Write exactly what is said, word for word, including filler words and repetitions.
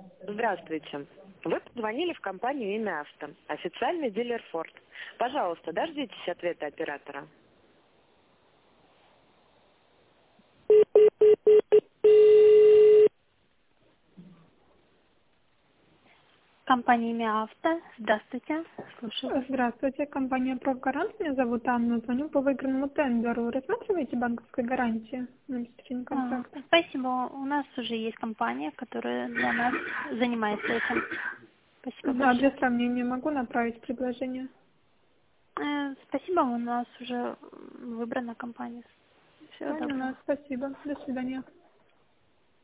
Здравствуйте. Вы позвонили в компанию «Имя Авто», официальный дилер Ford. Пожалуйста, дождитесь ответа оператора. Компания «Имя Авто». Здравствуйте. Слушаю. Здравствуйте, компания «Профгарант». Меня зовут Анна. Звоню по выигранному тендеру. Рассматриваете банковскую гарантию на обеспечение А, контракта? спасибо. У нас уже есть компания, которая для нас занимается этим. Спасибо Да, для большое. сравнения могу направить предложение. Э, спасибо, у нас уже выбрана компания. Всего доброго. Поняла, спасибо. До свидания.